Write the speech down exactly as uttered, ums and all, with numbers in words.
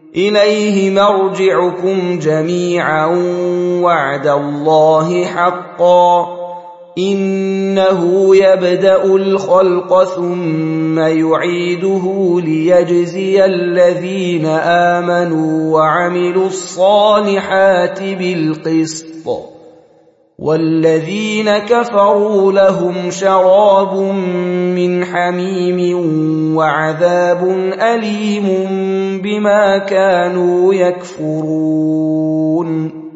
إليه مرجعكم جميعا وعد الله حقا إنه يبدأ الخلق ثم يعيده ليجزي الذين آمنوا وعملوا الصالحات بالقسط والذين كفروا لهم شراب من حميم وعذاب أليم بما كانوا يكفرون.